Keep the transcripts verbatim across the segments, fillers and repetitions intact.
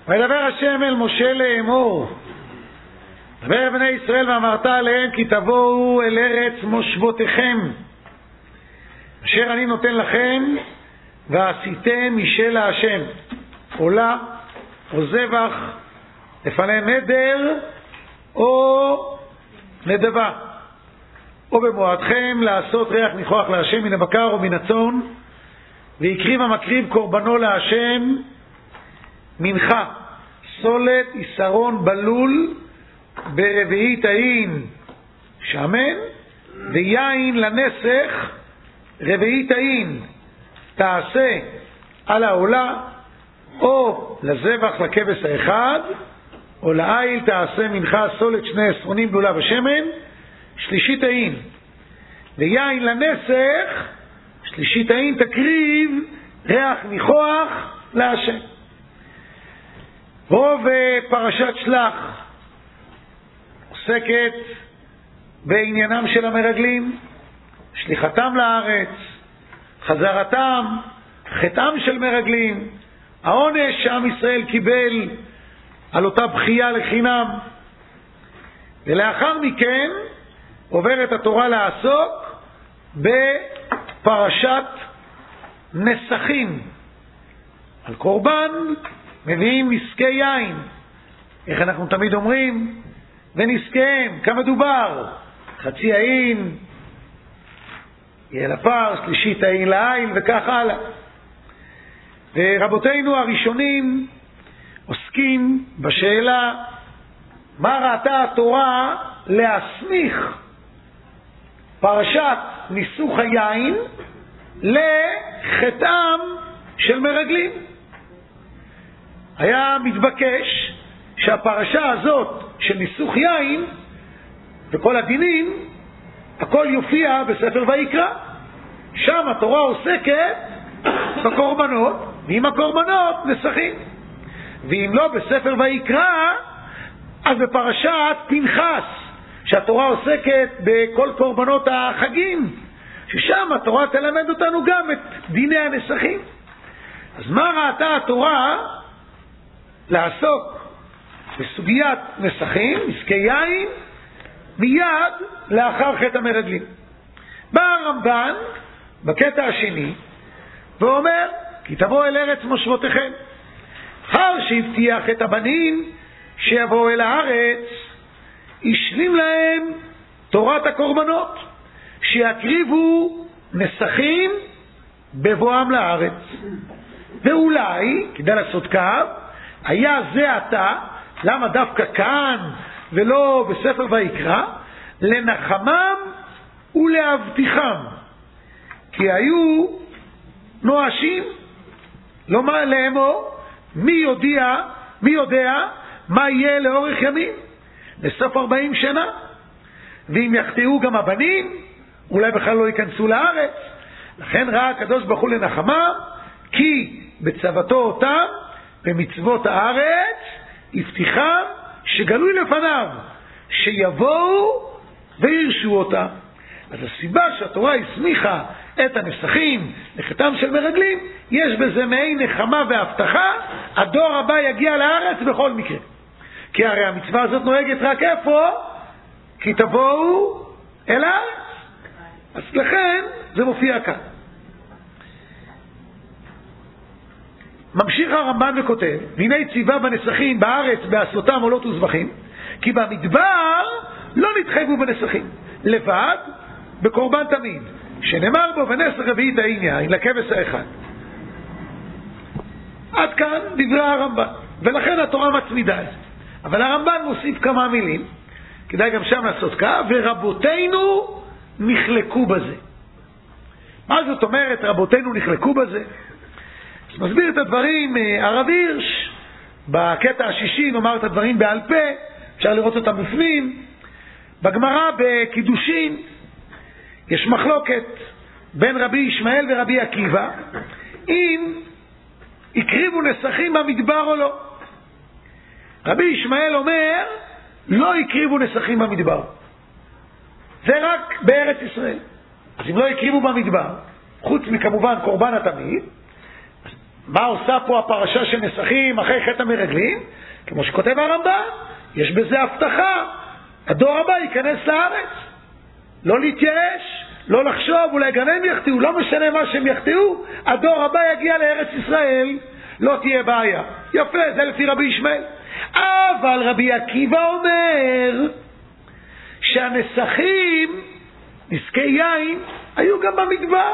וידבר השם אל משה לאמור, דבר בני ישראל ואמרת עליהם כי תבואו אל ארץ מושבותיכם אשר אני נותן לכם, ועשיתם משל השם עולה או זבח לפני נדר או נדבה, או במועדכם לעשות ריח ניחוח להשם מן הבקר או מן הצאן, ויקריב המקריב קורבנו להשם מנחה סולת יסרון בלול ברביעית האין שמן, ויין לנסך רביעית האין תעשה על העולה, או לזבח לכבש האחד, או לעיל תעשה מנחה סולת שני עשרונים גדולה בשמן שלישית האין, ויין לנסך שלישית האין תקריב ריח ניחוח להשם. רוב פרשת שלח עוסקת בעניינם של המרגלים, שליחתם לארץ, חזרתם, חטאם של מרגלים, העונש שעם ישראל קיבל על אותה בחייה לחינם. ולאחר מכן עוברת התורה לעסוק בפרשת נסכים. על קורבן מביאים נזקי יין, איך אנחנו תמיד אומרים, ונזקיהם, כמה דובר, חצי האין יהיה לפר, שלישית האין לעיל, וכך הלאה. ורבותינו הראשונים עוסקים בשאלה מה ראתה התורה להסמיך פרשת ניסוך היין לחטאם של מרגלים. היה מתבקש שהפרשה הזאת של ניסוך יין וכל הדינים הכל יופיע בספר ויקרא. שם התורה עוסקת בקורבנות, ועם הקורבנות נסכים. ואם לא בספר ויקרא, אז בפרשת פנחס, שהתורה עוסקת בכל קורבנות החגים, ששם התורה תלמד אותנו גם את דיני הנסכים. אז מה ראתה התורה לעסוק בסוגיית נסכים, נזקי יין, מיד לאחר חטא המרגלים? בא הרמב"ן בקטע השני ואומר כי תבוא אל ארץ מושבותיכם, אחר שהבטיח את הבנים שיבואו אל הארץ, השלים להם תורת הקורבנות, שיקריבו נסכים בבואם לארץ. ואולי כדי לעשות קו היה זה עתה, למה דווקא כאן ולא בספר ויקרא, לנחמם ולהבטיחם, כי היו נואשים, לא מה לאמור, מי יודע, מי יודע מה יהיה לאורך ימים, לסוף ארבעים שנה, ואם יחטאו גם הבנים אולי בכלל לא ייכנסו לארץ. לכן ראה הקדוש ברוך הוא לנחמם, כי בצוותו אותם במצוות הארץ הבטיחם שגלוי לפניו שיבואו וירשו אותה. אז הסיבה שהתורה הסמיכה את הנסכים לחטאם של מרגלים, יש בזה מעין נחמה והבטחה, הדור הבא יגיע לארץ בכל מקרה. כי הרי המצווה הזאת נוהגת רק איפה? כי תבואו אל הארץ. אז לכן זה מופיע כאן. ממשיך הרמב"ן וכותב, והנה ציווה בנסכים בארץ בעשותם עולות וזבחים, כי במדבר לא נתחייבו בנסכים, לבד בקורבן תמיד, שנאמר בו ונסך רביעית האין יין לכבש האחד. עד כאן דברי הרמב"ן, ולכן התורה מצמידה את זה. אבל הרמב"ן מוסיף כמה מילים, כדאי גם שם לעשות כך, ורבותינו נחלקו בזה. מה זאת אומרת רבותינו נחלקו בזה? אז מסביר את הדברים הרב הירש בקטע השישי, נאמר את הדברים בעל פה, אפשר לראות אותם בפנים. בגמרא בקידושין יש מחלוקת בין רבי ישמעאל ורבי עקיבא אם הקריבו נסכים במדבר או לא. רבי ישמעאל אומר לא הקריבו נסכים במדבר, זה רק בארץ ישראל. אז אם לא הקריבו במדבר, חוץ מכמובן קורבן התמיד, מה עושה פה הפרשה של נסחים אחרי חטא המרגלים? כמו שכותב הרמב"ן, יש בזה הבטחה, הדור הבא ייכנס לארץ. לא להתייאש, לא לחשוב, אולי גם הם יחטאו, לא משנה מה שהם יחטאו, הדור הבא יגיע לארץ ישראל, לא תהיה בעיה. יפה, זה לפי רבי ישמעאל. אבל רבי עקיבא אומר שהנסחים, נזקי יין, היו גם במדבר.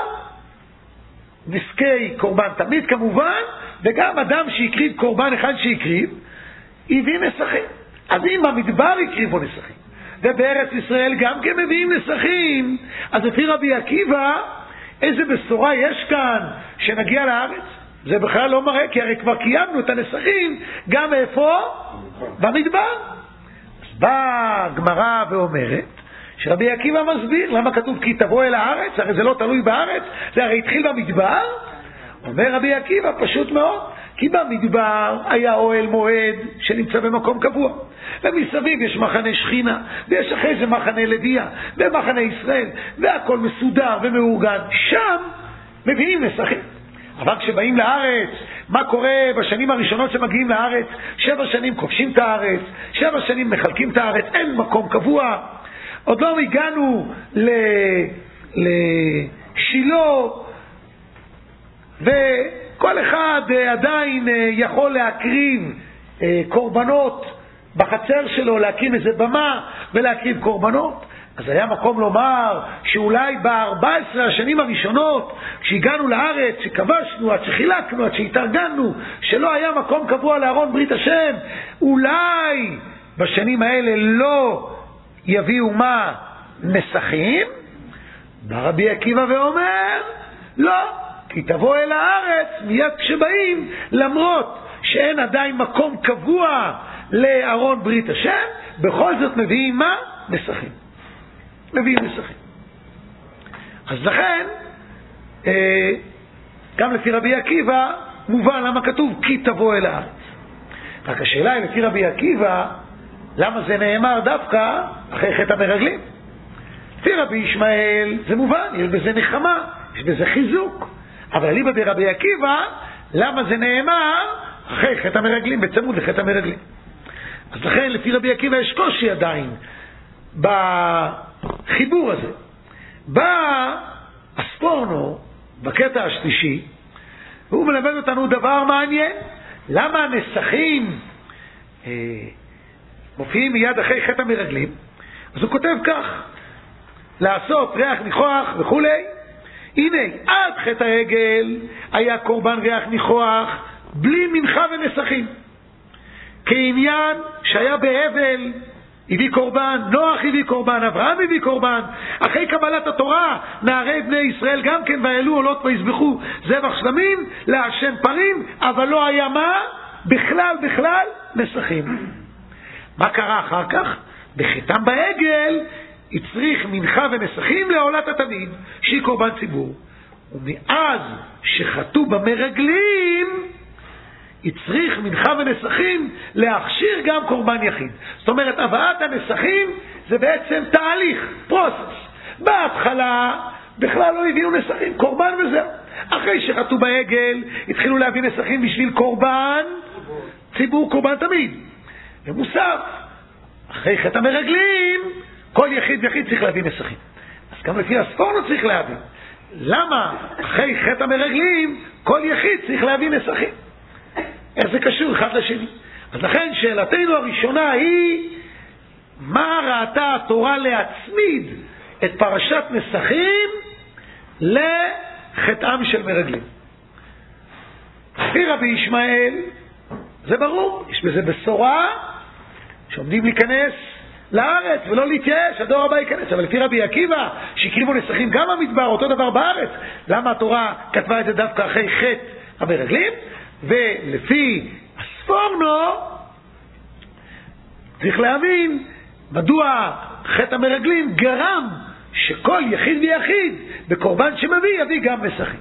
נזקי קורבן תמיד כמובן, וגם אדם שהקריב קורבן אחד שהקריב, הביא נסחים. אז אם במדבר הקריבו נסחים, ובארץ ישראל גם כן מביאים נסחים, אז לפי רבי עקיבא, איזה בשורה יש כאן שנגיע לארץ? זה בכלל לא מראה, כי הרי כבר קיימנו את הנסחים גם איפה? במדבר. אז באה גמרא ואומרת, שרבי עקיבא מסביר למה כתוב כי תבוא אל הארץ, הרי זה לא תלוי בארץ, זה הרי התחיל במדבר. אומר רבי עקיבא פשוט מאוד, כי במדבר היה אוהל מועד שנמצא במקום קבוע, ומסביב יש מחנה שכינה, ויש אחרי זה מחנה לוויה ומחנה ישראל, והכל מסודר ומאורגן. שם מביאים נסחים. אבל כשבאים לארץ, מה קורה בשנים הראשונות שמגיעים לארץ? שבע שנים כובשים את הארץ, שבע שנים מחלקים את הארץ, אין מקום קבוע. עוד לא הגענו לשילה, וכל אחד עדיין יכול להקריב קורבנות בחצר שלו, להקים איזה במה ולהקריב קורבנות. אז היה מקום לומר שאולי ב-ארבע עשרה השנים הראשונות, כשהגענו לארץ, שכבשנו, עד שחילקנו, עד שהתארגנו, שלא היה מקום קבוע לארון ברית השם, אולי בשנים האלה לא יביאו מה? נסחים. בא רבי עקיבא ואומר, לא, כי תבוא אל הארץ מיד כשבאים, למרות שאין עדיין מקום קבוע לארון ברית השם, בכל זאת מביאים מה? נסחים. מביאים נסחים. אז לכן, אה, גם לפי רבי עקיבא, מובן למה כתוב כי תבוא אל הארץ. רק השאלה היא לפי רבי עקיבא, למה זה נאמר דווקא אחרי חטא המרגלים? לפי רבי ישמעאל זה מובן, יש בזה נחמה, יש בזה חיזוק. אבל אליבא דרבי עקיבא, למה זה נאמר אחרי חטא המרגלים, בצמוד לחטא המרגלים? אז לכן לפי רבי עקיבא יש קושי עדיין בחיבור הזה. בא הספורנו בקטע השלישי, והוא מלמד אותנו דבר מעניין. למה הנסחים אה, מופיעים מיד אחרי חטא המרגלים? אז הוא כותב כך, לעשות ריח ניחוח וכולי. הנה, עד חטא העגל היה קורבן ריח ניחוח בלי מנחה ונסחים, כעניין שהיה בהבל הביא קורבן, נוח הביא קורבן, אברהם הביא קורבן. אחרי קבלת התורה נערי בני ישראל גם כן והעלו עולות ויזבחו זבח שלמים להשם פרים, אבל לא היה מה? בכלל בכלל נסחים. מה קרה אחר כך? בחטאם בעגל הצריך מנחה ונסחים לעולת התמיד שהיא קורבן ציבור, ומאז שחטאו במרגלים הצריך מנחה ונסחים להכשיר גם קורבן יחיד. זאת אומרת, הבאת הנסחים זה בעצם תהליך, פרוסס. בהתחלה בכלל לא הביאו נסחים, קורבן וזהו. אחרי שחטאו בעגל התחילו להביא נסחים בשביל קורבן ציבור, קורבן תמיד. ומוסף, אחרי חטא המרגלים כל יחיד ויחיד צריך להביא נסחים. אז גם לפי הספורנו צריך להביא, למה אחרי חטא המרגלים כל יחיד צריך להביא נסחים? איך זה קשור אחד לשני? אז לכן שאלתנו הראשונה היא, מה ראתה התורה להצמיד את פרשת נסחים לחטאם של מרגלים? לפי רבי ישמעאל זה ברור, יש בזה בשורה שעומדים להיכנס לארץ ולא להתייאש, הדור הבא ייכנס. אבל לפי רבי עקיבא שהקריבו נסחים גם במדבר, אותו דבר בארץ, למה התורה כתבה את זה דווקא אחרי חטא המרגלים? ולפי הספורנו צריך להבין מדוע חטא המרגלים גרם שכל יחיד ויחיד בקורבן שמביא יביא גם נסחים.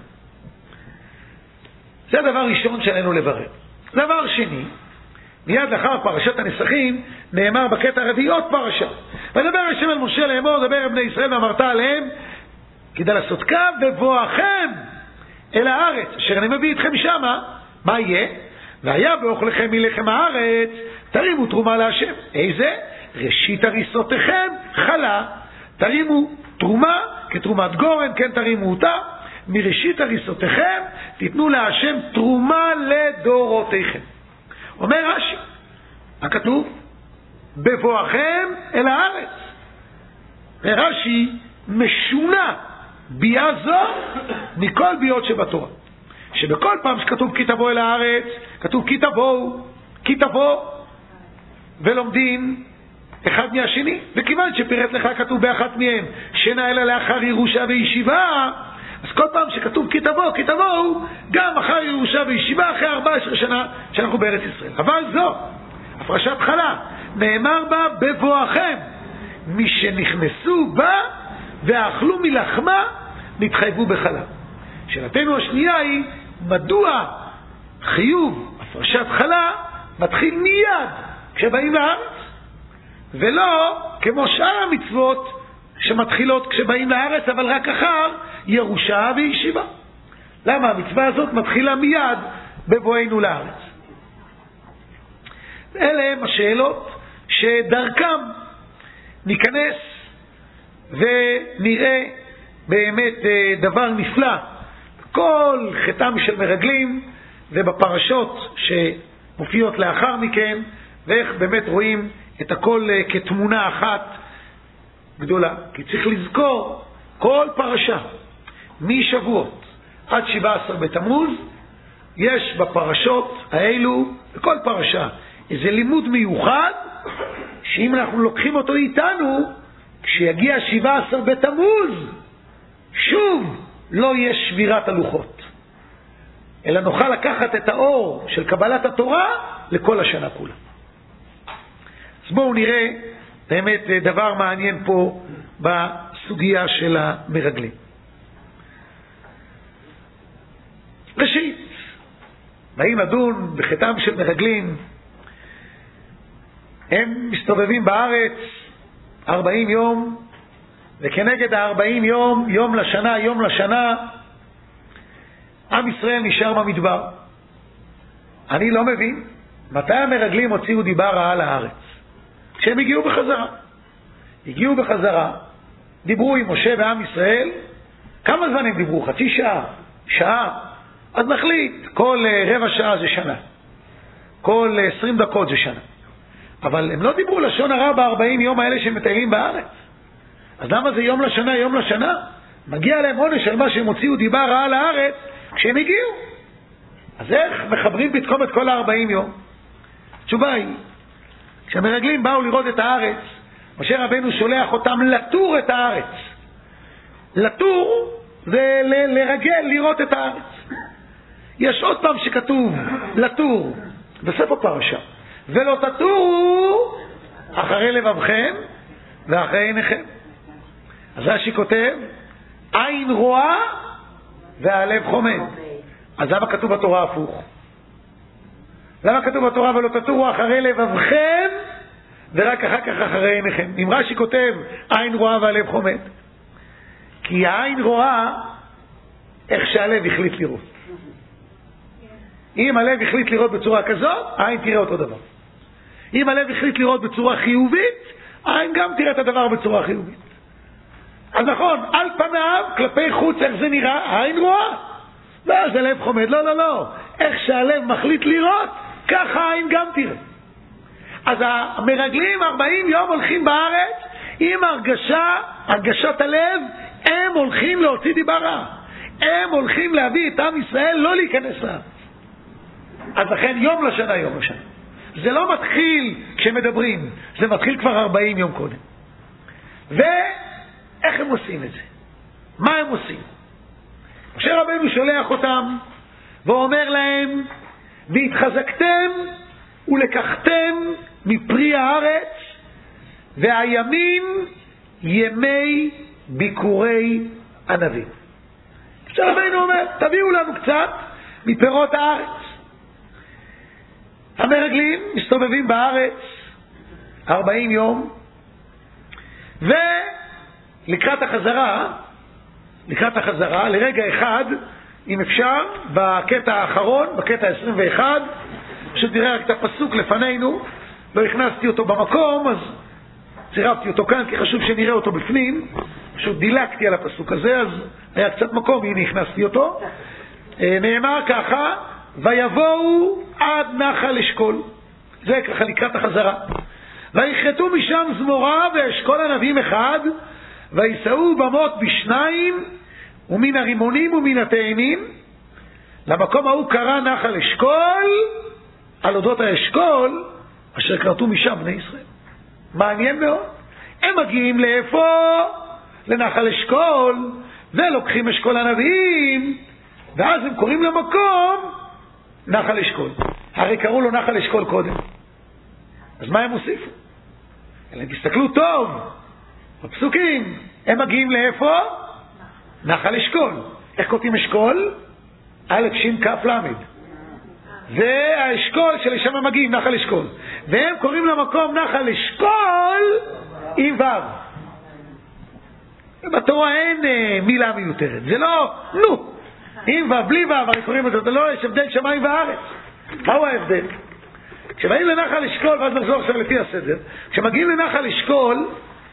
זה הדבר ראשון שלנו לברר. דבר שני, מיד לאחר פרשת הנסחים נאמר בקטע הרביעי עוד פרשה, וידבר השם אל משה לאמור דבר אל בני ישראל ואמרת עליהם כדאי לעשות קו בבואכם אל הארץ אשר אני מביא אתכם שמה, מה יהיה? והיה באוכלכם מלחם הארץ, תרימו תרומה להשם. איזה? ראשית הריסותיכם חלה. תרימו תרומה, כתרומת גורן, כן תרימו אותה. מראשית הריסותיכם תיתנו להשם תרומה לדורותיכם. אומר רש"י, הכתוב, בבואכם אל הארץ. רש"י משונה ביאה זו מכל ביאות שבתורה. שבכל פעם שכתוב כי תבוא אל הארץ, כתוב כי תבואו, כי תבוא, ולומדים אחד מהשני. וכיוון שפירט לך כתוב באחת מהם, שאינה אלא לאחר ירושה וישיבה, אז כל פעם שכתוב כי תבוא, כי תבואו, גם אחר ירושה וישיבה, אחרי ארבע עשרה שנה שאנחנו בארץ ישראל. אבל זו, הפרשת חלה, נאמר בה בבואכם, מי שנכנסו בה ואכלו מלחמה, נתחייבו בחלה. שאלתנו השנייה היא, מדוע חיוב הפרשת חלה מתחיל מיד כשבאים לארץ, ולא כמו שאר המצוות שמתחילות כשבאים לארץ, אבל רק אחר ירושה וישיבה? למה המצווה הזאת מתחילה מיד בבואנו לארץ? אלה הם השאלות שדרכם ניכנס ונראה באמת דבר נפלא כל חטאם של מרגלים ובפרשות שמופיעות לאחר מכן, ואיך באמת רואים את הכל כתמונה אחת גדולה. כי צריך לזכור, כל פרשה משבועות עד שבעה עשר בתמוז, יש בפרשות האלו, בכל פרשה, איזה לימוד מיוחד, שאם אנחנו לוקחים אותו איתנו, כשיגיע שבעה עשר בתמוז, שוב לא יהיה שבירת הלוחות, אלא נוכל לקחת את האור של קבלת התורה לכל השנה כולה. אז בואו נראה באמת דבר מעניין פה בסוגיה של המרגלים. ראשית, באים לדון בחטאם של מרגלים. הם מסתובבים בארץ ארבעים יום, וכנגד ה-ארבעים יום, יום לשנה, יום לשנה, עם ישראל נשאר במדבר. אני לא מבין מתי המרגלים הוציאו דיבה רעה לארץ. כשהם הגיעו בחזרה. הגיעו בחזרה, דיברו עם משה ועם ישראל. כמה זמן הם דיברו? חצי שעה? שעה? אז נחליט, כל רבע שעה זה שנה. כל עשרים דקות זה שנה. אבל הם לא דיברו לשון הרע ב-ארבעים יום האלה שהם מטיילים בארץ. אז למה זה יום לשנה, יום לשנה? מגיע להם עונש על מה שהם הוציאו דיבה רעה לארץ כשהם הגיעו. אז איך מחברים פתאום את כל ה-ארבעים יום? התשובה היא, כשהמרגלים באו לראות את הארץ, משה רבנו שולח אותם לטור את הארץ. לטור זה ל- לרגל לראות את הארץ. יש עוד פעם שכתוב לטור בספר פרשה, ולא תטורו אחרי לבבכם ואחרי עיניכם. אז רש"י כותב, עין רואה והלב חומד. אז למה כתוב בתורה הפוך? למה כתוב בתורה ולא תטורו אחרי לבבכם ורק אחר כך אחרי עיניכם? אם רש"י כותב עין רואה והלב חומד, כי העין רואה איך שהלב החליט לראות. אם הלב החליט לראות בצורה כזאת, העין תראה אותו דבר. אם הלב החליט לראות בצורה חיובית, העין גם תראה את הדבר בצורה חיובית. אז נכון, על פניו, כלפי חוץ, איך זה נראה? העין רואה. לא, זה לב חומד. לא, לא, לא. איך שהלב מחליט לראות, ככה העין גם תראה. אז המרגלים ארבעים יום הולכים בארץ עם הרגשה, הרגשת הלב, הם הולכים להוציא דיבה רעה. הם הולכים להביא את עם ישראל לא להיכנס לארץ. אז לכן יום לשנה, יום לשנה. זה לא מתחיל כשמדברים, זה מתחיל כבר ארבעים יום קודם. ואיך הם עושים את זה? מה הם עושים? משה רבנו שולח אותם ואומר להם, והתחזקתם ולקחתם מפרי הארץ, והימים ימי ביקורי ענבים. משה רבנו אומר, תביאו לנו קצת מפירות הארץ. המרגלים מסתובבים בארץ ארבעים יום, ולקראת החזרה, לקראת החזרה, לרגע אחד אם אפשר, בקטע האחרון, בקטע עשרים ואחת, פשוט נראה רק את הפסוק לפנינו, לא הכנסתי אותו במקום, אז צירפתי אותו כאן, כי חשוב שנראה אותו בפנים, פשוט דילקתי על הפסוק הזה, אז היה קצת מקום, הנה הכנסתי אותו. נאמר ככה, ויבואו עד נחל אשכול, זה ככה לקראת החזרה, ויחרטו משם זמורה ואשכול ענבים אחד, ויסעו במות בשניים, ומן הרימונים ומן התאנים, למקום ההוא קרא נחל אשכול, על אודות האשכול אשר קרתו משם בני ישראל. מעניין מאוד. הם מגיעים לאיפה? לנחל אשכול, ולוקחים אשכול ענבים, ואז הם קוראים למקום נחל אשכול. הרי קראו לו נחל אשכול קודם. אז מה הם הוסיפו? אלא תסתכלו טוב בפסוקים, הם מגיעים לאיפה? נחל אשכול. איך כותבים אשכול? א' שין כף למד. זה האשכול שלשם הם מגיעים, נחל אשכול. והם קוראים למקום נחל אשכול עם ו'. בתורה אין אה, מילה מיותרת. זה לא, נו, עם ו', בלי ו', הרי קוראים את זה, לא, יש הבדל שמיים וארץ. מהו ההבדל? כשבאים לנחל אשכול, ואז נחזור עכשיו לפי הסדר, כשמגיעים לנחל אשכול,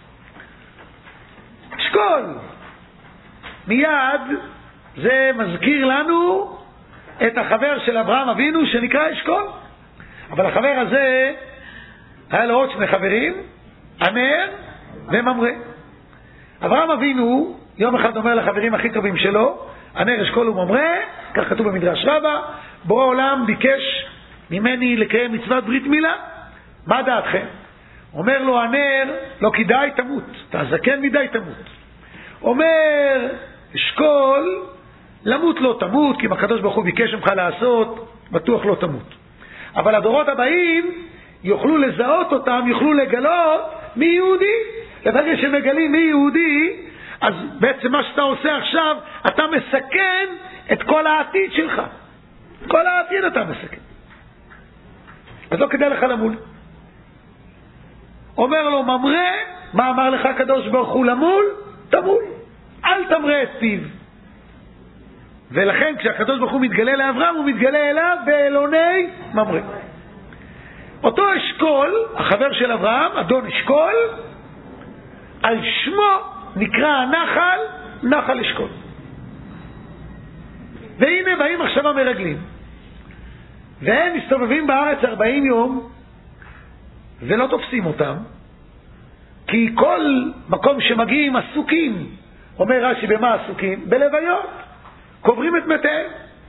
אשכול, מיד זה מזכיר לנו את החבר של אברהם אבינו שנקרא אשכול. אבל החבר הזה היה לו עוד שני חברים, ענר וממרא. אברהם אבינו יום אחד אומר לחברים הכי טובים שלו, ענר, אשכול וממרא, כך כתוב במדרש רבה, בורא עולם ביקש ממני לקיים מצוות ברית מילה, מה דעתכם? אומר לו ענר, לא כדאי תמות, אתה זקן מדי תמות. אומר אשכול, למות לא תמות, כי אם הקדוש ברוך הוא ביקש ממך לעשות, בטוח לא תמות. אבל הדורות הבאים יוכלו לזהות אותם, יוכלו לגלות מי יהודי. ברגע שמגלים מי יהודי, אז בעצם מה שאתה עושה עכשיו, אתה מסכן את כל העתיד שלך. כל העתיד אתה מסכן. אז לא כדאי לך למול. אומר לו ממרא, מה אמר לך הקדוש ברוך הוא למול? תמול. אל תמרא את פיו. ולכן כשהקדוש ברוך הוא מתגלה לאברהם, הוא מתגלה אליו באלוני ממרא. אותו אשכול, החבר של אברהם, אדון אשכול, על שמו נקרא הנחל, נחל אשכול. והנה באים עכשיו המרגלים, והם מסתובבים בארץ ארבעים יום, ולא תופסים אותם, כי כל מקום שמגיעים עסוקים, אומר רש"י במה עסוקים? בלוויות. קוברים את מתיהם.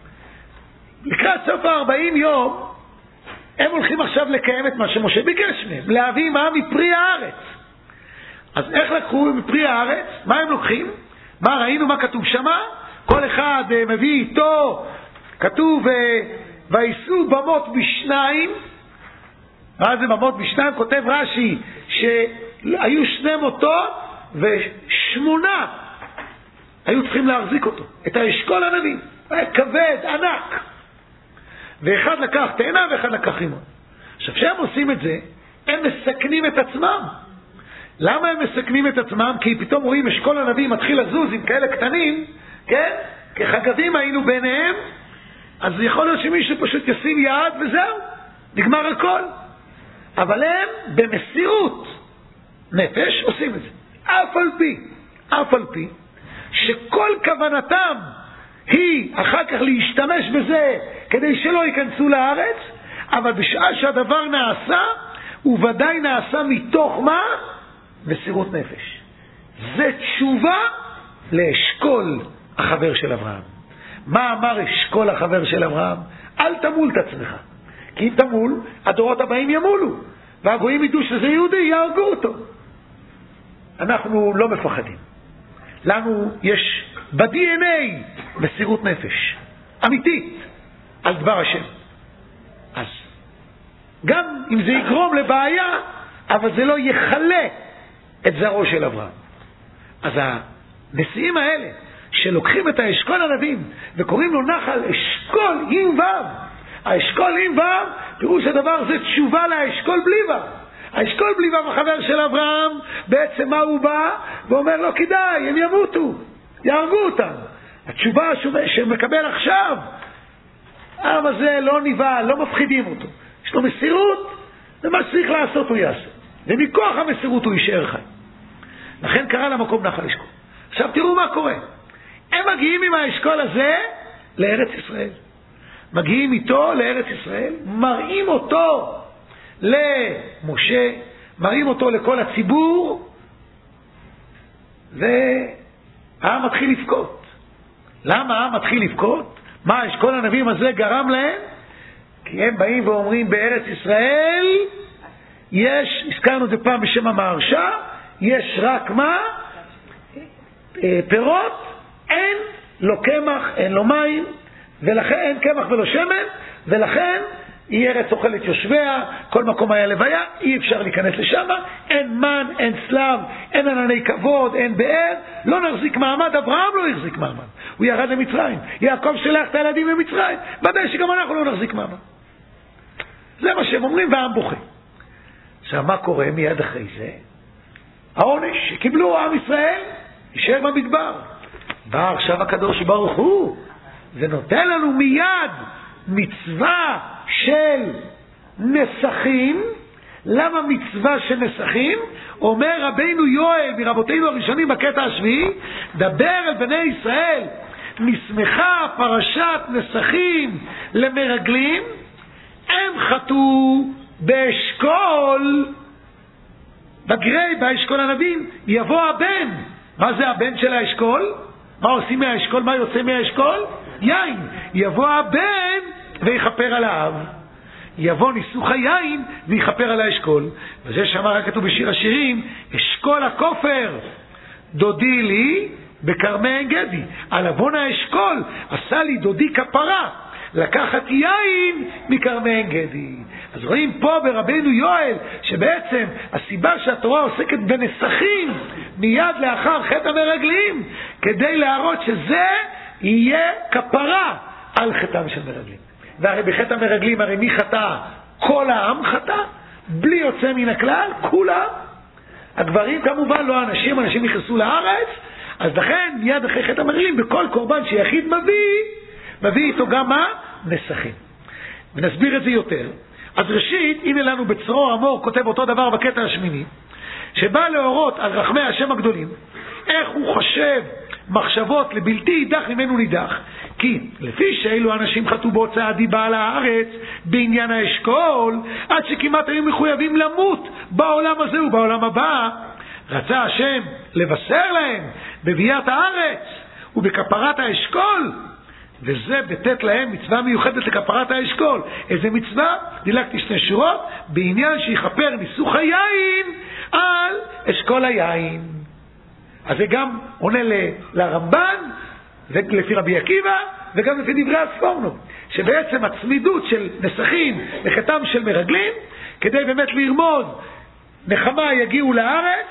לקראת סוף ה-ארבעים יום, הם הולכים עכשיו לקיים את מה שמשה ביקש מהם, להביא מה מפרי הארץ. אז איך לקחו מפרי הארץ? מה הם לוקחים? מה ראינו, מה כתוב שמה? כל אחד מביא איתו, כתוב, ויסעו במות בשניים. מה זה במות בשניים? כותב רש"י שהיו שני מוטות ושמונה היו צריכים להחזיק אותו, את האשכול ענבים, היה כבד, ענק, ואחד לקח תאנה ואחד לקח רימון. עכשיו כשהם עושים את זה, הם מסכנים את עצמם. למה הם מסכנים את עצמם? כי פתאום רואים אשכול ענבים מתחיל לזוז עם כאלה קטנים, כן? כחגבים היינו ביניהם, אז יכול להיות שמישהו פשוט ישים יד וזהו, נגמר הכל. אבל הם במסירות נפש עושים את זה. אף על פי, אף על פי, שכל כוונתם היא אחר כך להשתמש בזה כדי שלא ייכנסו לארץ, אבל בשעה שהדבר נעשה, הוא ודאי נעשה מתוך מה? מסירות נפש. זה תשובה לאשכול החבר של אברהם. מה אמר אשכול החבר של אברהם? אל תמול את עצמך, כי אם תמול, הדורות הבאים ימולו, והגויים ידעו שזה יהודי, יהרגו אותו. אנחנו לא מפחדים. לנו יש ב-די אן איי מסירות נפש אמיתית על דבר השם. אז גם אם זה יגרום לבעיה, אבל זה לא יחלה את זרעו של אברהם. אז הנשיאים האלה שלוקחים את האשכול ענבים וקוראים לו נחל אשכול עם ו', האשכול עם ו', פירוש הדבר זה תשובה לאשכול בלי ו'. האשכול בלי ו' החבר של אברהם, בעצם מה הוא בא? ואומר לו כדאי, הם ימותו, יהרגו אותם. התשובה שמקבל עכשיו, העם הזה לא נבהל, לא מפחידים אותו. יש לו מסירות, ומה שצריך לעשות הוא יעשה. ומכוח המסירות הוא יישאר חי. לכן קרא למקום נחל אשכול. עכשיו תראו מה קורה. הם מגיעים עם האשכול הזה לארץ ישראל. מגיעים איתו לארץ ישראל, מראים אותו למשה, מראים אותו לכל הציבור, והעם מתחיל לבכות. למה העם מתחיל לבכות? מה אשכול הנביאים הזה גרם להם? כי הם באים ואומרים בארץ ישראל יש, הזכרנו את זה פעם בשם המהרש"א, יש רק מה? פירות, אין לו קמח, אין לו מים, ולכן אין קמח ולא שמן, ולכן היא ארץ אוכלת יושביה, כל מקום היה לוויה, אי אפשר להיכנס לשם, אין מן, אין סלב, אין ענני כבוד, אין באר, לא נחזיק מעמד. אברהם לא יחזיק מעמד, הוא ירד למצרים, יעקב שלח את הילדים למצרים, ודאי שגם אנחנו לא נחזיק מעמד. זה מה שהם אומרים, והעם בוכה. עכשיו מה קורה מיד אחרי זה? העונש שקיבלו עם ישראל יישאר במדבר. בא עכשיו הקדוש ברוך הוא ונותן לנו מיד מצווה של נסכים. למה מצווה של נסכים? אומר רבינו יואל מרבותינו הראשונים בקטע השביעי, דבר אל בני ישראל, נסמכה פרשת נסכים למרגלים, הם חטאו באשכול, בגרי, באשכול הנביאים, יבוא הבן. מה זה הבן של האשכול? מה עושים מהאשכול? מה יוצא מהאשכול? יין. יבוא הבן ויחפר על האב. יבוא ניסוך היין ויחפר על האשכול. וזה שאמר כתוב בשיר השירים, אשכול הכופר דודי לי בקרמי עין גדי. על אבון האשכול עשה לי דודי כפרה, לקחת יין מקרמי עין גדי. אז רואים פה ברבינו יואל שבעצם הסיבה שהתורה עוסקת בנסכים מיד לאחר חטא המרגלים, כדי להראות שזה יהיה כפרה על חטאם של מרגלים. והרי בחטא המרגלים הרי מי חטא? כל העם חטא, בלי יוצא מן הכלל, כולם. הגברים כמובן, לא האנשים, אנשים נכנסו לארץ. אז לכן מיד אחרי חטא המרגלים בכל קורבן שיחיד מביא, מביא איתו גם מה? נסכים. ונסביר את זה יותר. אז ראשית, הנה לנו בצרור המור כותב אותו דבר בקטע השמיני, שבא להורות על רחמי השם הגדולים, איך הוא חושב מחשבות לבלתי יידח ממנו נידח. כי לפי שאלו אנשים חטאו בהוצאת דיבה על הארץ בעניין האשכול, עד שכמעט היו מחויבים למות בעולם הזה ובעולם הבא, רצה השם לבשר להם בביאת הארץ ובכפרת האשכול, וזה בתת להם מצווה מיוחדת לכפרת האשכול. איזה מצווה? דילגתי שני שורות, בעניין שיחפר ניסוך היין על אשכול היין. אז זה גם עונה ל- לרמב"ן, לפי רבי עקיבא, וגם לפי דברי הספורנו, שבעצם הצמידות של נסכים לחטאם של מרגלים, כדי באמת לרמוז נחמה יגיעו לארץ,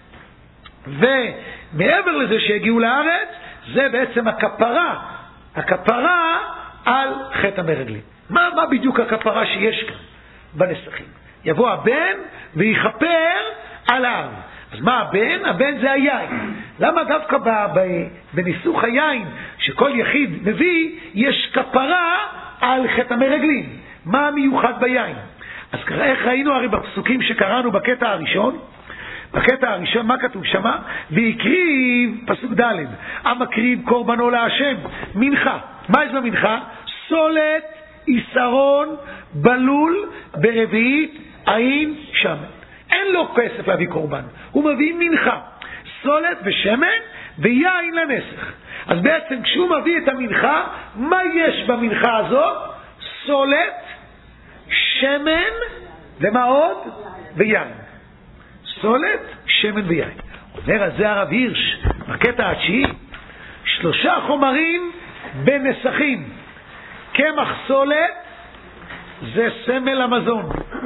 ומעבר לזה שיגיעו לארץ, זה בעצם הכפרה, הכפרה על חטא המרגלים. מה, מה בדיוק הכפרה שיש כאן בנסכים? יבוא הבן ויחפר עליו. אז מה הבן? הבן זה היין. למה דווקא בניסוך היין שכל יחיד מביא יש כפרה על חטא המרגלים? מה המיוחד ביין? אז איך ראינו הרי בפסוקים שקראנו בקטע הראשון? בקטע הראשון מה כתוב שמה? ויקריב, פסוק ד', המקריב קורבנו להשם, מנחה. מה יש במנחה? סולת, יסרון, בלול, ברביעית, עין, שמן. אין לו כסף להביא קורבן, הוא מביא מנחה, סולת ושמן ויין לנסך. אז בעצם כשהוא מביא את המנחה, מה יש במנחה הזאת? סולת, שמן ומה עוד? ויין. סולת, שמן ויין. אומר על זה הרב הירש בקטע התשיעי, שלושה חומרים בנסכים. קמח סולת זה סמל המזון,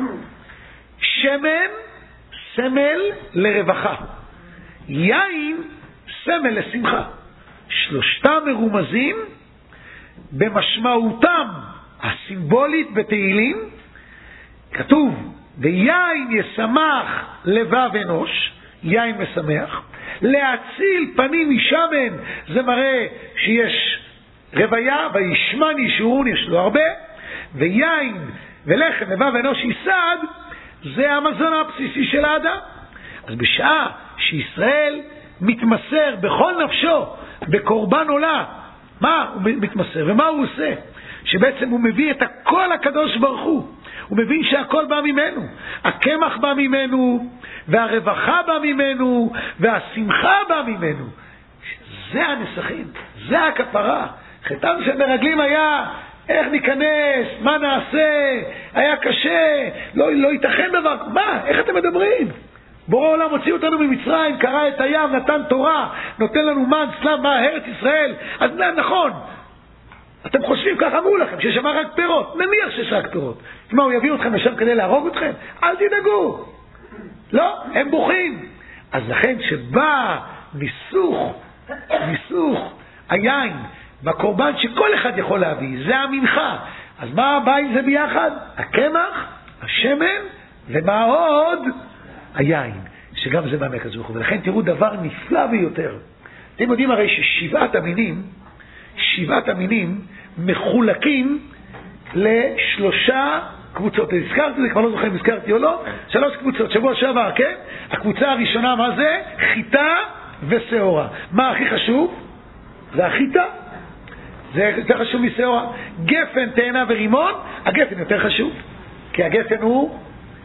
שמן סמל לרווחה, יין סמל לשמחה. שלושתם מרומזים במשמעותם הסימבולית בתהילים. כתוב ויין ישמח לבב אנוש, יין משמח. להציל פנים משמן, זה מראה שיש רוויה, וישמן ישורון, יש לו הרבה, ויין ולחם ובב אנוש יסד, זה המזון הבסיסי של האדם. אז בשעה שישראל מתמסר בכל נפשו בקורבן עולה, מה הוא מתמסר ומה הוא עושה? שבעצם הוא מביא את הכל הקדוש ברוך הוא, הוא מבין שהכל בא ממנו, הקמח בא ממנו, והרווחה בא ממנו, והשמחה בא ממנו. זה הנסכים, זה הכפרה. חטאם של מרגלים היה איך ניכנס, מה נעשה, היה קשה, לא, לא ייתכן דבר. מה? איך אתם מדברים? בורא עולם הוציא אותנו ממצרים, קרא את הים, נתן תורה, נותן לנו מן, צלב, מה, ארץ ישראל. אז נכון, אתם חושבים, ככה אמרו לכם, שיש שם רק פירות. נניח שיש רק פירות. מה, הוא יביא אתכם לשם כדי להרוג אתכם? אל תדאגו. לא, הם בוכים. אז לכן שבא ניסוך, ניסוך היין, בקורבן שכל אחד יכול להביא, זה המנחה. אז מה בא עם זה ביחד? הקמח, השמן, ומה עוד? היין, שגם זה בא מהקדוש ברוך הוא. ולכן תראו דבר נפלא ביותר. אתם יודעים הרי ששבעת המינים, שבעת המינים מחולקים לשלושה קבוצות. הזכרתי זה, כבר לא זוכר אם הזכרתי או לא, שלוש קבוצות. שבוע שעבר, כן? הקבוצה הראשונה, מה זה? חיטה ושעורה. מה הכי חשוב? זה החיטה. זה יותר חשוב משעורה. גפן, תאנה ורימון, הגפן יותר חשוב, כי הגפן הוא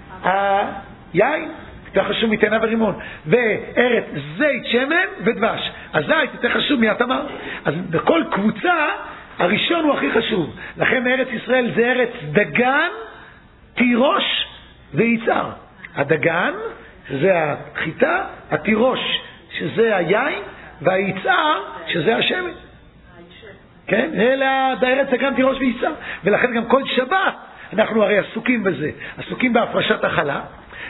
היין, יותר חשוב מתאנה ורימון. וארץ, זית, שמן ודבש. הזית יותר חשוב מהתמר. אז בכל קבוצה הראשון הוא הכי חשוב. לכן ארץ ישראל זה ארץ דגן, תירוש ויצהר. הדגן, שזה החיטה, התירוש, שזה היין, והיצהר, שזה השמן. כן? אלה הארץ דגן, תירוש ויצהר. ולכן גם כל שבת אנחנו הרי עסוקים בזה. עסוקים בהפרשת החלה,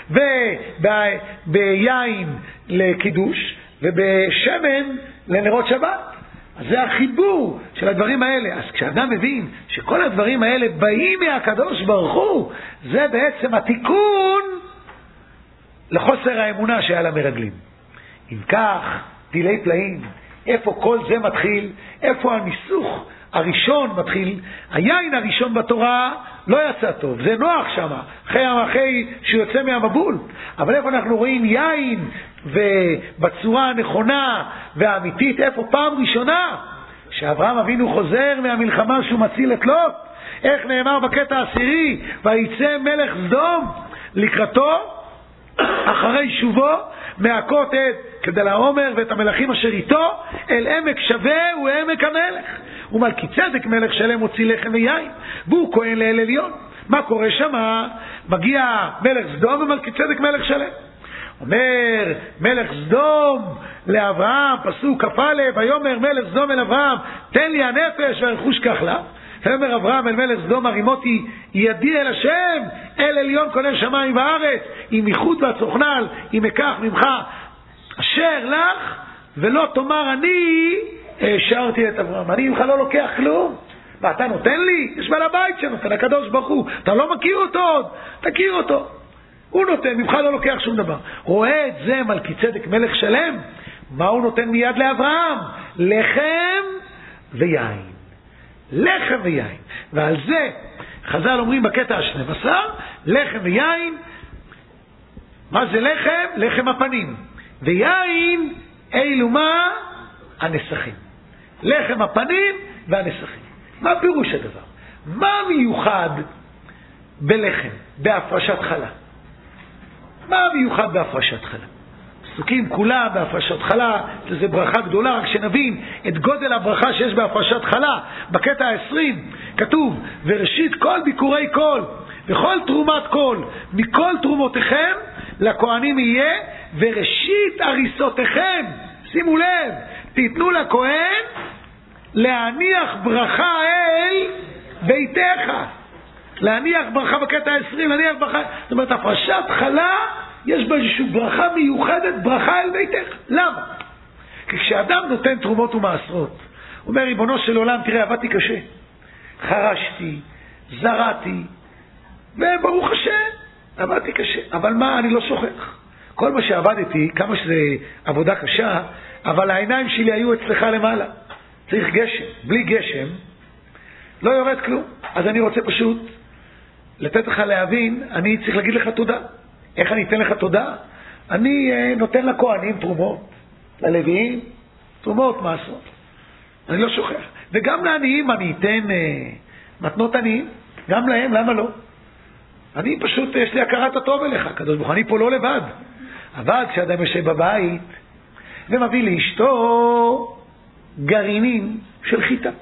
וביין לקידוש, ובשמן לנרות שבת. אז זה החיבור של הדברים האלה. אז כשאדם מבין שכל הדברים האלה באים מהקדוש ברוך הוא, זה בעצם התיקון לחוסר האמונה שהיה למרגלים. אם כך, דילי פלאים, איפה כל זה מתחיל? איפה הניסוך הראשון מתחיל? היין הראשון בתורה לא יצא טוב, זה נוח שמה, אחרי, אחרי שהוא יוצא מהמבול. אבל איפה אנחנו רואים יין ובצורה הנכונה והאמיתית? איפה פעם ראשונה שאברהם אבינו חוזר מהמלחמה שהוא מציל את לוט? איך נאמר בקטע העשירי? ויצא מלך סדום לקראתו אחרי שובו מהכות את כדי לעומר ואת המלכים אשר איתו אל עמק שווה הוא עמק המלך, ומלכי צדק מלך שלם הוציא לחם ויין, והוא כהן לאל עליון. מה קורה שם? מגיע מלך סדום ומלכי צדק מלך שלם. אומר מלך סדום לאברהם, פסוק כ"א, ויאמר מלך סדום אל אברהם, תן לי הנפש והרכוש קח לה. ואומר אברהם אל מלך סדום, הרימותי ידי אל השם, אל עליון קונה שמיים וארץ, אם איחוד והצוכנל, אם אקח ממך אשר לך, ולא תאמר אני השארתי את אברהם. אני ממך לא לוקח כלום. ואתה נותן לי? יש בעל הבית שנותן, הקדוש ברוך הוא. אתה לא מכיר אותו עוד, תכיר אותו. הוא נותן, ממך לא לוקח שום דבר. רואה את זה מלכי צדק מלך שלם. מה הוא נותן מיד לאברהם? לחם ויין. לחם ויין. ועל זה חז"ל אומרים בקטע השנים עשר, לחם ויין. מה זה לחם? לחם הפנים. ויין, אילו מה? הנסכים. לחם הפנים והנסכים. מה פירוש הדבר? מה מיוחד בלחם, בהפרשת חלה? מה מיוחד בהפרשת חלה? פסוקים כולה בהפרשת חלה, זה ברכה גדולה, רק שנבין את גודל הברכה שיש בהפרשת חלה. בקטע העשרים כתוב, וראשית כל ביקורי כל, וכל תרומת כל, מכל תרומותיכם לכהנים יהיה, וראשית הריסותיכם, שימו לב, תיתנו לכהן להניח ברכה אל ביתך. להניח ברכה בקטע העשרים, להניח ברכה. זאת אומרת, הפרשת חלה יש בה איזושהי ברכה מיוחדת, ברכה אל ביתך. למה? כי כשאדם נותן תרומות ומעשרות, הוא אומר, ריבונו של עולם, תראה, עבדתי קשה, חרשתי, זרעתי, וברוך השם, עבדתי קשה. אבל מה, אני לא שוכח. כל מה שעבדתי, כמה שזה עבודה קשה, אבל העיניים שלי היו אצלך למעלה. צריך גשם. בלי גשם לא יורד כלום. אז אני רוצה פשוט לתת לך להבין, אני צריך להגיד לך תודה. איך אני אתן לך תודה? אני uh, נותן לכהנים תרומות, ללוויים, תרומות מעשות. אני לא שוכח. וגם לעניים אני אתן uh, מתנות עניים, גם להם, למה לא? אני פשוט, יש לי הכרת הטוב אליך, קדוש ברוך הוא, אני פה לא לבד. אבל כשאדם יושב בבית ומביא לאשתו גרעינים של חיטה,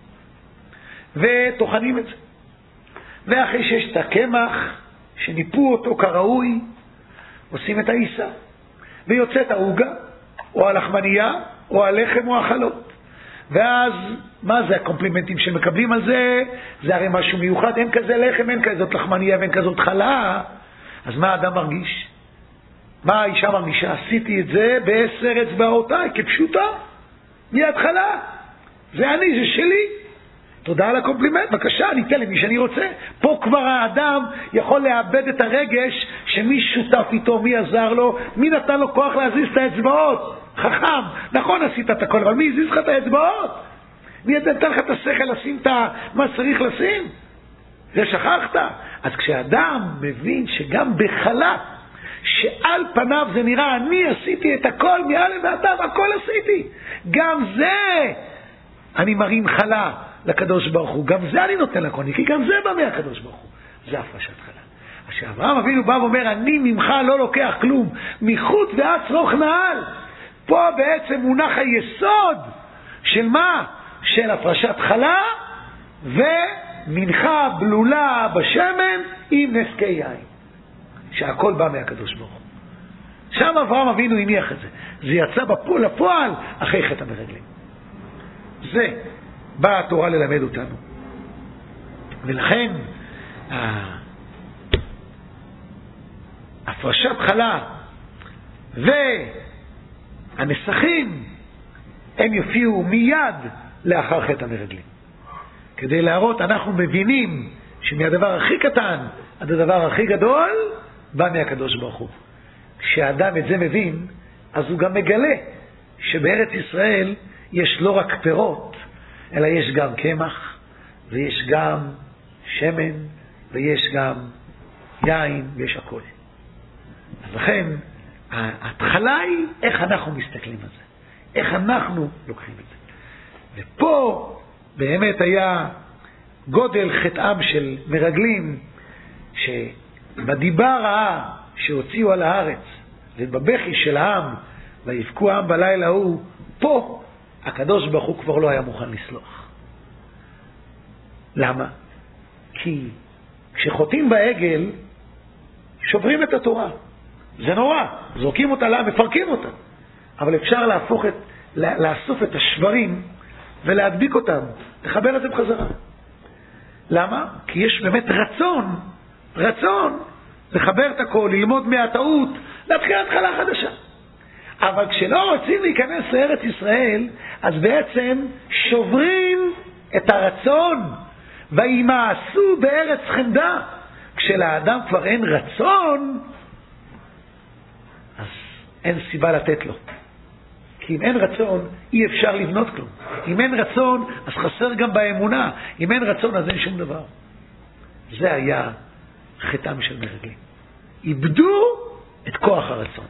וטוחנים את זה, ואחרי שיש את הקמח שניפו אותו כראוי, עושים את העיסה, ויוצאת העוגה או הלחמנייה או הלחם או החלות. ואז מה זה הקומפלימנטים שמקבלים על זה? זה הרי משהו מיוחד, אין כזה לחם, אין כזאת לחמנייה ואין כזאת חלה. אז מה האדם מרגיש? מה האישה מרגישה? עשיתי את זה בעשר אצבעותיי כפשוטה מההתחלה, זה אני, זה שלי. תודה על הקומפלימנט, בבקשה, אני אתן למי שאני רוצה. פה כבר האדם יכול לאבד את הרגש שמי שותף איתו, מי עזר לו, מי נתן לו כוח להזיז את האצבעות. חכם, נכון עשית את הכל, אבל מי הזיז לך את האצבעות? מי נתן לך את השכל לשים את מה שצריך לשים? זה שכחת. אז כשאדם מבין שגם בחלה, שעל פניו זה נראה, אני עשיתי את הכל מעל ועד, הכל עשיתי, גם זה אני מרים חלה לקדוש ברוך הוא, גם זה אני נותן לכהנים, כי גם זה בא מהקדוש ברוך הוא. זה הפרשת חלה. עכשיו אברהם אבינו בא ואומר, אני ממך לא לוקח כלום, מחוט ועד צרוך נעל. פה בעצם מונח היסוד של מה? של הפרשת חלה ומנחה בלולה בשמן עם נסקי יין, שהכל בא מהקדוש ברוך הוא. שם אברהם אבינו הניח את זה. זה יצא בפועל לפועל אחרי חטא המרגלים. זה באה התורה ללמד אותנו. ולכן הפרשת חלה והנסחים הם יופיעו מיד לאחר חטא המרגלים, כדי להראות, אנחנו מבינים שמהדבר הכי קטן עד הדבר הכי גדול בא מהקדוש ברוך הוא. כשאדם את זה מבין, אז הוא גם מגלה שבארץ ישראל יש לא רק פירות, אלא יש גם קמח, ויש גם שמן, ויש גם יין, ויש הכל. אז לכן, ההתחלה היא איך אנחנו מסתכלים על זה, איך אנחנו לוקחים את זה. ופה באמת היה גודל חטאם של מרגלים, שבדיבה רעה שהוציאו על הארץ, ובבכי של העם, ויבכו העם בלילה ההוא, פה הקדוש ברוך הוא כבר לא היה מוכן לסלוח. למה? כי כשחוטאים בעגל, שוברים את התורה. זה נורא, זורקים אותה לה, מפרקים אותה. אבל אפשר להפוך את, לאסוף את השברים ולהדביק אותם, לחבר את זה בחזרה. למה? כי יש באמת רצון, רצון לחבר את הכל, ללמוד מהטעות, להתחיל התחלה חדשה. אבל כשלא רוצים להיכנס לארץ ישראל, אז בעצם שוברים את הרצון, וימאסו בארץ חמדה. כשלאדם כבר אין רצון, אז אין סיבה לתת לו. כי אם אין רצון, אי אפשר לבנות כלום. אם אין רצון, אז חסר גם באמונה. אם אין רצון, אז אין שום דבר. זה היה חטאם של מרגלים. איבדו את כוח הרצון.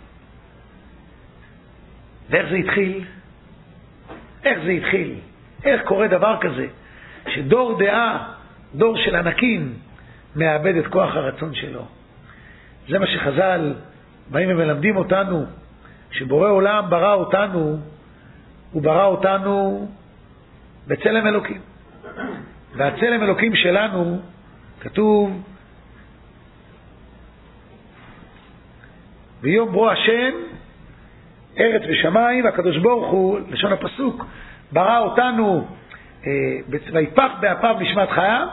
ואיך זה התחיל? איך זה התחיל? איך קורה דבר כזה? שדור דעה, דור של ענקים, מאבד את כוח הרצון שלו. זה מה שחז"ל באים ומלמדים אותנו, שבורא עולם ברא אותנו, הוא ברא אותנו בצלם אלוקים. והצלם אלוקים שלנו, כתוב, ביום ברוא השם, ארץ ושמיים, והקדוש ברוך הוא, לשון הפסוק, ברא אותנו, ויפח באפיו נשמת חיים,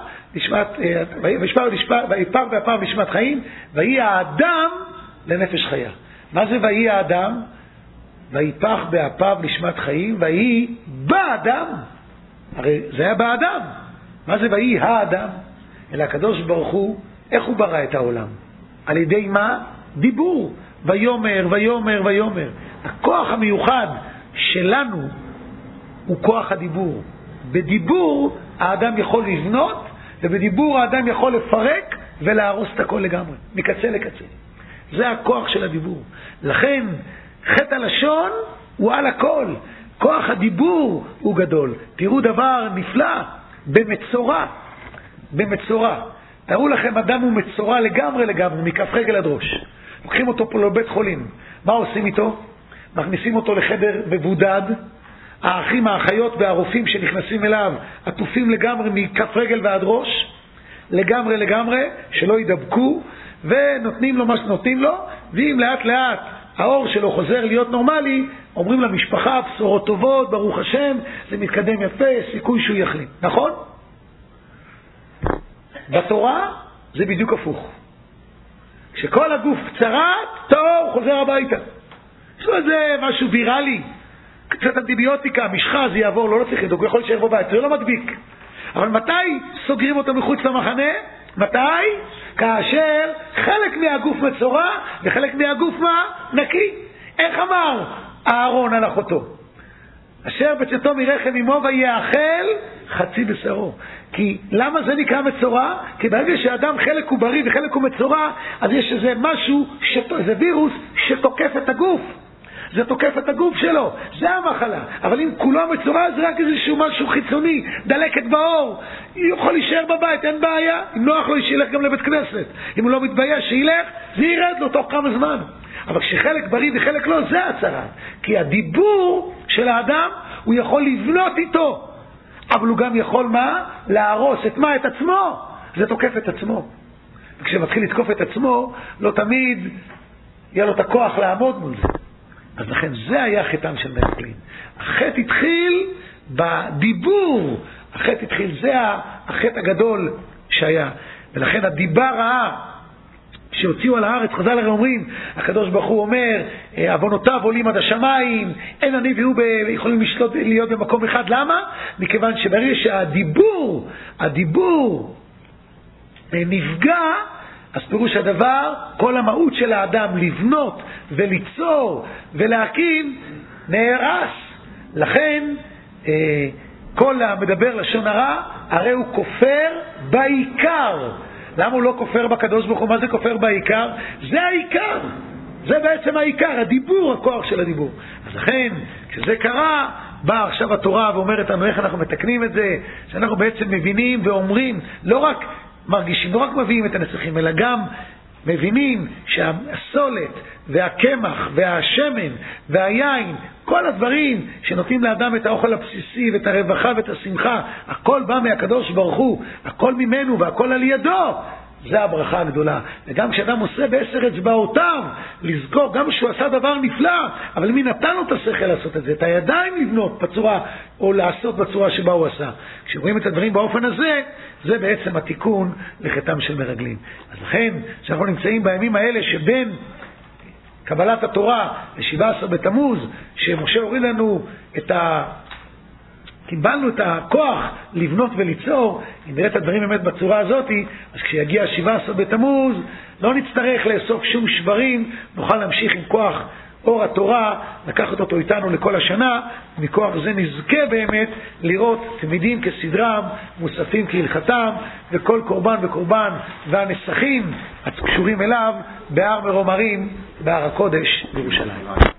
ויפח באפיו נשמת חיים, ויהי האדם לנפש חיה. מה זה ויהי האדם? ויפח באפיו נשמת חיים, ויהי באדם. הרי זה היה באדם. מה זה ויהי האדם? אלא הקדוש ברוך הוא, איך הוא ברא את העולם? על ידי מה? דיבור. ויומר, ויומר, ויומר. הכוח המיוחד שלנו הוא כוח הדיבור. בדיבור האדם יכול לבנות, ובדיבור האדם יכול לפרק ולהרוס את הכל לגמרי, מקצה לקצה. זה הכוח של הדיבור. לכן חטא הלשון הוא על הכל. כוח הדיבור הוא גדול. תראו דבר נפלא, במצורה, במצורה. תראו לכם, אדם הוא מצורה לגמרי לגמרי, מכף רגל עד ראש. לוקחים אותו פה לבית חולים. מה עושים איתו? מכניסים אותו לחדר מבודד. האחים, האחיות והרופאים שנכנסים אליו עטופים לגמרי מכף רגל ועד ראש, לגמרי לגמרי, שלא ידבקו, ונותנים לו מה שנותנים לו, ואם לאט לאט האור שלו חוזר להיות נורמלי, אומרים למשפחה, בשורות טובות, ברוך השם, זה מתקדם יפה, סיכוי שהוא יחלים. נכון? בתורה זה בדיוק הפוך. כשכל הגוף קצרת, טוב, חוזר הביתה. יש לו איזה משהו ויראלי, קצת אנטיביוטיקה, משחה, זה יעבור, לא, לא צריך לדאוג, הוא יכול להישאר בבית, זה לא מדביק. אבל מתי סוגרים אותו מחוץ למחנה? מתי? כאשר חלק מהגוף מצורע וחלק מהגוף מה? נקי. איך אמר אהרון על אחותו? אשר בצאתו מרחם אמו ויאכל חצי בשרו. כי למה זה נקרא מצורע? כי ברגע שאדם חלק הוא בריא וחלק הוא מצורע, אז יש איזה משהו, איזה וירוס שתוקף את הגוף. זה תוקף את הגוף שלו, זה המחלה. אבל אם כולו מצורע, זה רק איזשהו משהו חיצוני, דלקת באור. הוא יכול להישאר בבית, אין בעיה. אם נוח לו, שילך גם לבית כנסת. אם הוא לא מתבייש, שילך, זה ירד לו תוך כמה זמן. אבל כשחלק בריא וחלק לא, זה הצרה. כי הדיבור של האדם, הוא יכול לבנות איתו. אבל הוא גם יכול מה? להרוס את מה? את עצמו. זה תוקף את עצמו. וכשמתחיל לתקוף את עצמו, לא תמיד יהיה לו את הכוח לעמוד מול זה. אז לכן זה היה חטאם של מרגלים. החטא התחיל בדיבור. החטא התחיל, זה החטא הגדול שהיה. ולכן הדיבה רעה שהוציאו על הארץ, חז"ל הרי אומרים, הקדוש ברוך הוא אומר, אבונותיו עולים עד השמיים, אין אני והוא יכולים לשלוט, להיות במקום אחד. למה? מכיוון שברגע שהדיבור, הדיבור נפגע, אז פירוש הדבר, כל המהות של האדם לבנות וליצור ולהקים נהרס. לכן כל המדבר לשון הרע, הרי הוא כופר בעיקר. למה הוא לא כופר בקדוש ברוך הוא? מה זה כופר בעיקר? זה העיקר. זה בעצם העיקר, הדיבור, הכוח של הדיבור. אז לכן, כשזה קרה, באה עכשיו התורה ואומרת לנו איך אנחנו מתקנים את זה, שאנחנו בעצם מבינים ואומרים, לא רק מרגישים, לא רק מביאים את הנצחים, אלא גם מבינים שהסולת והקמח והשמן והיין, כל הדברים שנותנים לאדם את האוכל הבסיסי ואת הרווחה ואת השמחה, הכל בא מהקדוש ברוך הוא, הכל ממנו והכל על ידו. זה הברכה הגדולה. וגם כשאדם עושה בעשר אצבעותיו, לזכור גם שהוא עשה דבר נפלא, אבל מי נתן לו את השכל לעשות את זה? את הידיים לבנות בצורה, או לעשות בצורה שבה הוא עשה. כשרואים את הדברים באופן הזה, זה בעצם התיקון לחטאם של מרגלים. אז לכן, שאנחנו נמצאים בימים האלה שבין קבלת התורה ל-שבעה עשר בתמוז, שמשה הוריד לנו את ה... קיבלנו את הכוח לבנות וליצור, אם נראה את הדברים באמת בצורה הזאת, אז כשיגיע שבעה עשר בתמוז, לא נצטרך לאסוף שום שברים, נוכל להמשיך עם כוח אור התורה, לקחת אותו איתנו לכל השנה, מכוח זה נזכה באמת לראות תמידים כסדרם, מוספים כהלכתם, וכל קורבן וקורבן והנסחים הקשורים אליו, בהר מרומרים, בהר הקודש בירושלים.